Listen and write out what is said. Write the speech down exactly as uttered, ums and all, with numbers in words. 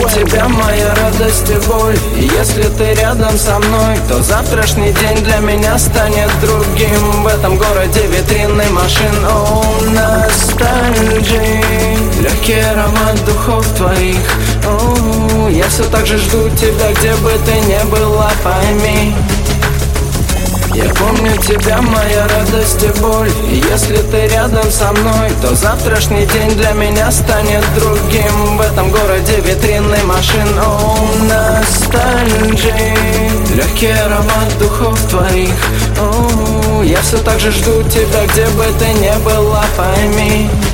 тебя моя радость и боль. И если ты рядом со мной, то завтрашний день для меня станет другим. В этом городе витрины машин, о, ностальджи, легкий аромат духов твоих. О, я все так же жду тебя, где бы ты ни была, пойми. Я помню тебя, моя радость и боль. И если ты рядом со мной, то завтрашний день для меня станет другим. В этом городе витрины машин, о, ностальджи, легкий аромат духов твоих. О, я все так же жду тебя, где бы ты ни была, пойми.